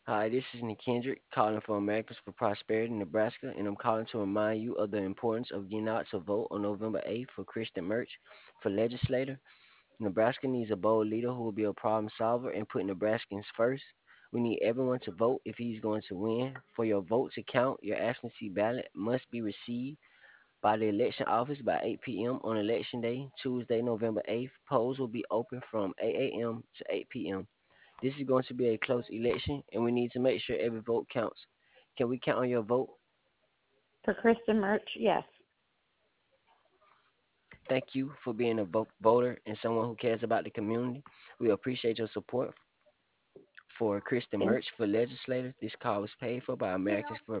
Hi, this is Nick Kendrick calling from Americans for Prosperity, Nebraska, and I'm calling to remind you of the importance of getting out to vote on November 8th for Kristen Merch for legislator. Nebraska needs a bold leader who will be a problem solver and put Nebraskans first. We need everyone to vote if he's going to win. For your vote to count, your absentee ballot must be received by the election office by 8 p.m. on election day, Tuesday, November 8th. Polls will be open from 8 a.m. to 8 p.m. This is going to be a close election, and we need to make sure every vote counts. Can we count on your vote? For Kristen Merch, yes. Thank you for being a voter and someone who cares about the community. We appreciate your support for Kristen Thank Merch for legislators. This call was paid for by Americans for